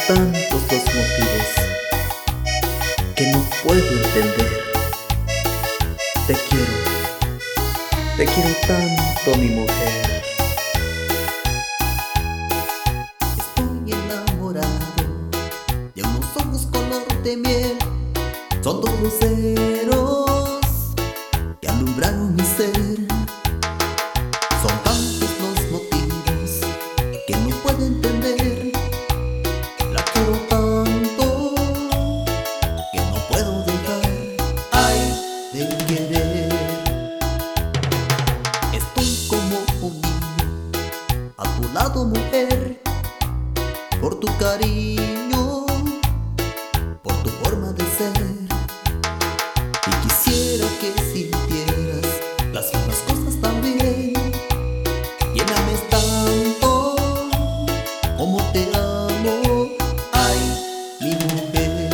tantos los motivos que no puedo entender. Te quiero tanto, mi mujer. Estoy enamorado de unos ojos color de miel. Son dos luceros que alumbran mi ser. Son tantos los motivos que no puedo entender. La quiero tanto que no puedo dejar. Ay, de querer. Estoy como un niño a tu lado, mujer, por tu cariño, por tu forma de ser. Y quisiera que sintieras las mismas cosas también. Lléname tanto como te amo. Ay, mi mujer.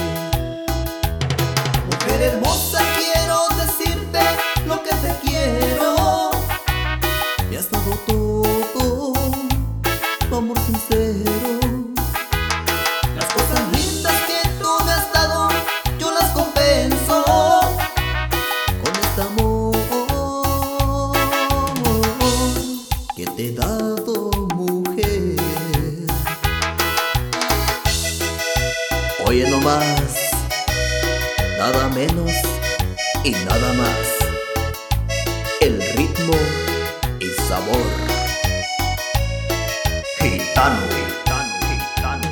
Mujer hermosa, quiero decirte lo que te quiero. Me has dado todo, tu amor sincero. Las cosas lindas que tú me has dado, yo las compenso con este amor que te he dado, mujer. Oye nomás, nada menos y nada más, el ritmo y sabor gitano, gitano, gitano.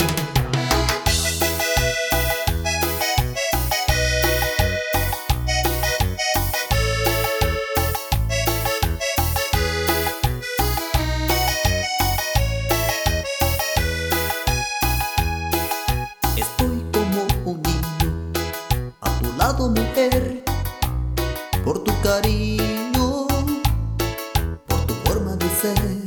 Estoy como un niño a tu lado, mujer, por tu cariño, por tu forma de ser.